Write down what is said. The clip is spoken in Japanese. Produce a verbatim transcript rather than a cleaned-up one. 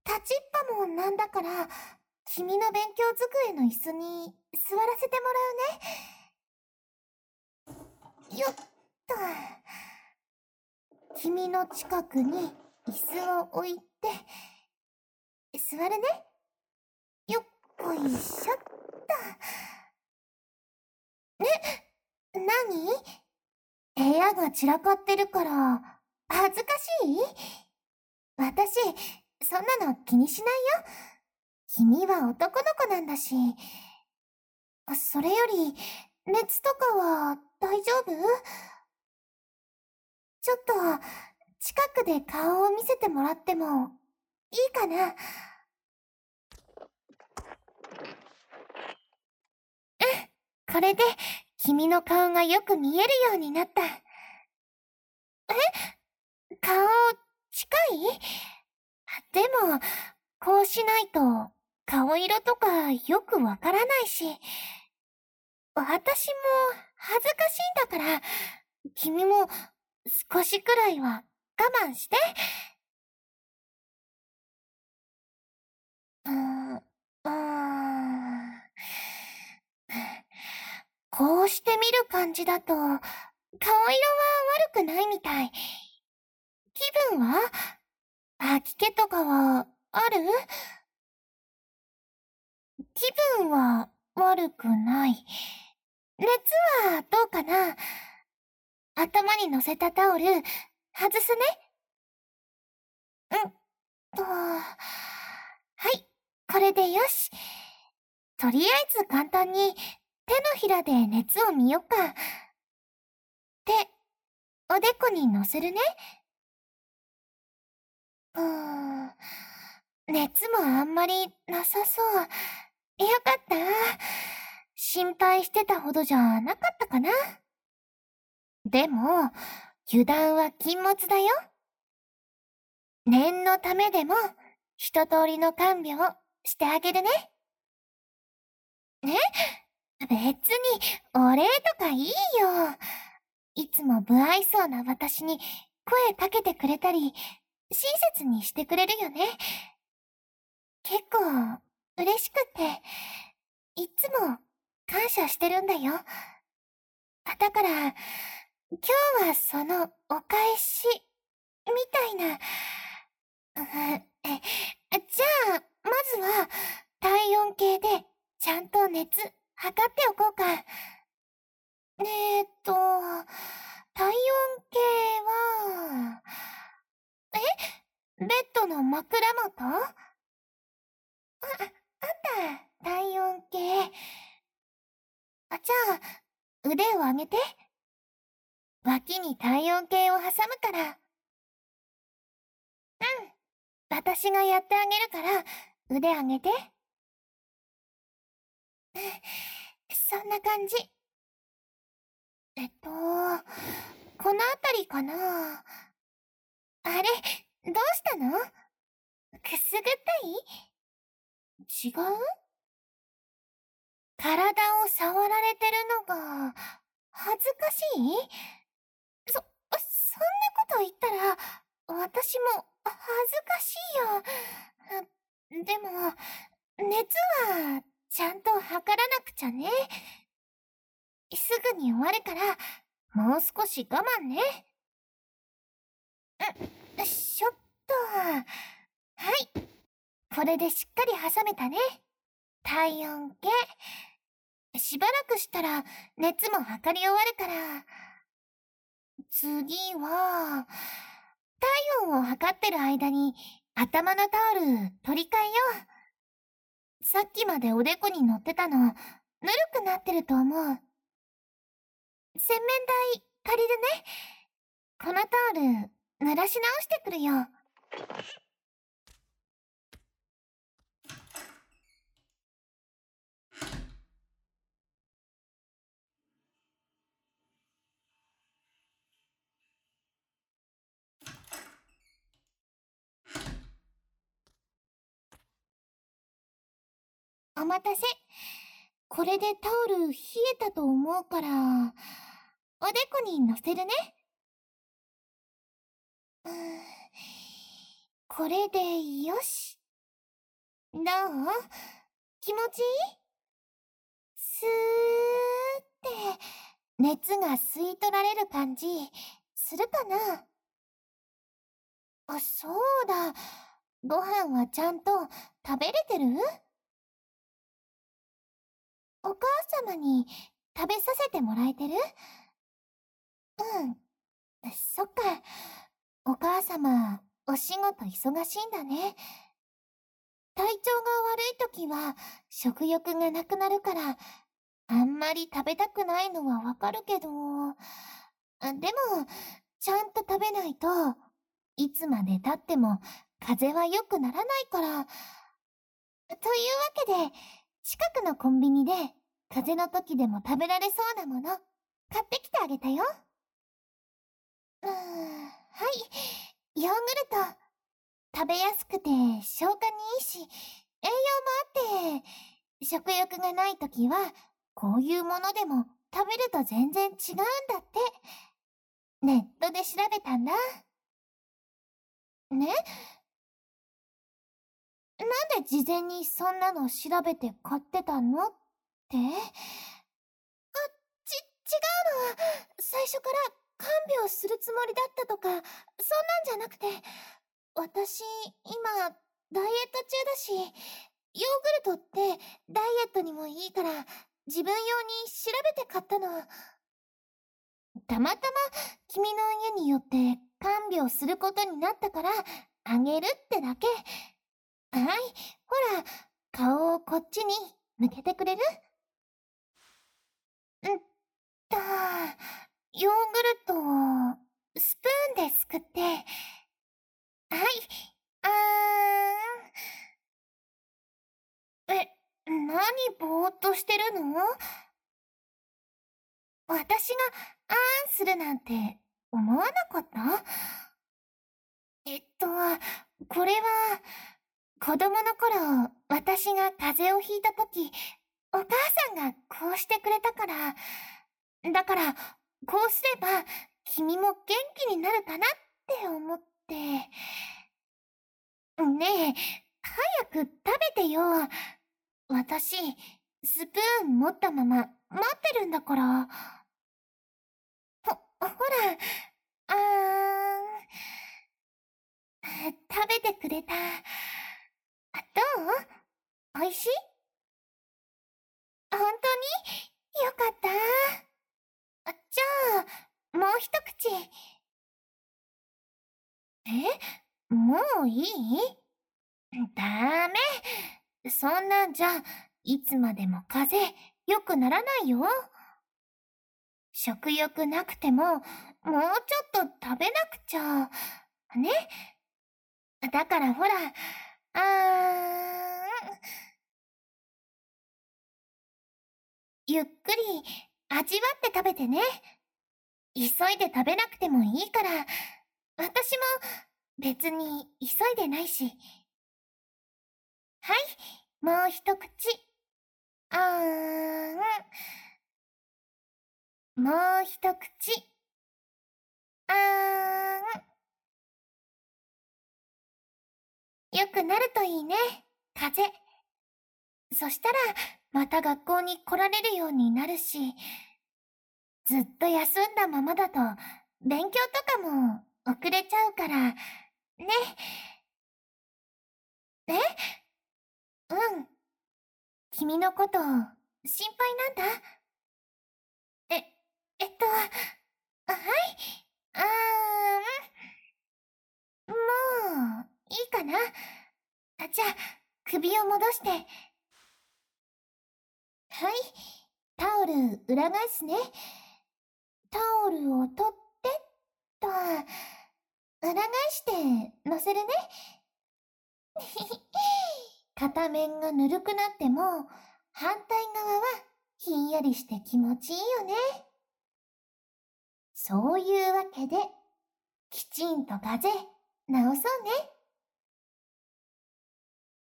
立ちっぱもなんだから、君の勉強机の椅子に座らせてもらうね。よっと。君の近くに椅子を置いて、座るね。よっこいしょっと。え、なに？部屋が散らかってるから、恥ずかしい？私、そんなの気にしないよ。君は男の子なんだし。それより、熱とかは大丈夫？ちょっと、近くで顔を見せてもらってもいいかな？これで、君の顔がよく見えるようになった。え？顔、近い？でも、こうしないと、顔色とかよくわからないし、私も恥ずかしいんだから、君も少しくらいは我慢して。うーん、うーん。こうして見る感じだと、顔色は悪くないみたい。気分は？吐き気とかはある？気分は悪くない。熱はどうかな？頭に乗せたタオル、外すね。うんと、はい、これでよし。とりあえず簡単に手のひらで熱を見よっか。手、おでこに乗せるね。うーん、熱もあんまりなさそう。よかった。心配してたほどじゃなかったかな。でも、油断は禁物だよ。念のためでも、一通りの看病をしてあげるね。え？別に、お礼とかいいよ。いつも不愛想な私に声かけてくれたり、親切にしてくれるよね。結構、嬉しくて、いつも感謝してるんだよ。だから、今日はそのお返し、みたいな。うえじゃあ、まずは、体温計でちゃんと熱測っておこうか。えーっと、体温計は、え？ベッドの枕元？あ、あった、体温計。あ、じゃあ、腕を上げて。脇に体温計を挟むから。うん。私がやってあげるから、腕上げて。そんな感じ。えっと、このあたりかな。あれ、どうしたの？くすぐったい？違う？体を触られてるのが、恥ずかしい？そ、そんなこと言ったら、私も恥ずかしいよ。でも、熱は、ちゃんと測らなくちゃね。すぐに終わるから、もう少し我慢ね。ん、しょっと。はい。これでしっかり挟めたね。体温計。しばらくしたら熱も測り終わるから。次は、体温を測ってる間に頭のタオル取り替えよう。さっきまでおでこに乗ってたの、ぬるくなってると思う。洗面台借りるね。このタオル、濡らし直してくるよ。お待たせ。これでタオル冷えたと思うから、おでこに乗せるね。うーん、これでよし。 どう？気持ちいい？スーって熱が吸い取られる感じするかな？あ、そうだ。ご飯はちゃんと食べれてる？お母様に食べさせてもらえてる？うん。そっか。お母様、お仕事忙しいんだね。体調が悪いときは食欲がなくなるから、あんまり食べたくないのはわかるけど、あでも、ちゃんと食べないといつまで経っても風邪は良くならないから。というわけで、近くのコンビニで風邪の時でも食べられそうなもの買ってきてあげたよ。うーん、はい。ヨーグルト。食べやすくて消化にいいし、栄養もあって、食欲がない時はこういうものでも食べると全然違うんだって。ネットで調べたんだ。ね？なんで事前にそんなの調べて買ってたのって？あ、ち、違うの。最初から看病するつもりだったとか、そんなんじゃなくて、私、今、ダイエット中だし、ヨーグルトってダイエットにもいいから、自分用に調べて買ったの。たまたま君の家によって看病することになったから、あげるってだけ。はい、ほら、顔をこっちに向けてくれる？んと、ヨーグルトをスプーンですくって、はい、あーん。え、何ぼーっとしてるの？私があーんするなんて思わなかった？えっと、これは、子供の頃、私が風邪をひいた時、お母さんがこうしてくれたから、だから、こうすれば、君も元気になるかなって思って。ねえ、早く食べてよ。私、スプーン持ったまま待ってるんだから。ほ、ほら、あーん、食べてくれた。あ、どう？おいしい？本当に？よかった。あ、じゃあ、もう一口。え？もういい？ダメ。そんなんじゃ、いつまでも風邪良くならないよ。食欲なくても、もうちょっと食べなくちゃ。ね。だからほら、あーん、ゆっくり味わって食べてね。急いで食べなくてもいいから、私も別に急いでないし。はい、もう一口。あーん、もう一口。あーん、よくなるといいね、風邪。そしたら、また学校に来られるようになるし、ずっと休んだままだと、勉強とかも遅れちゃうから、ね。え？うん。君のこと、心配なんだ。え、えっと、あ、はい。あーん、もう、いいかな。あ、じゃあ、首を戻して。はい。タオル裏返すね。タオルを取ってっと、裏返して乗せるね。片面がぬるくなっても、反対側はひんやりして気持ちいいよね。そういうわけで、きちんと風邪治そうね。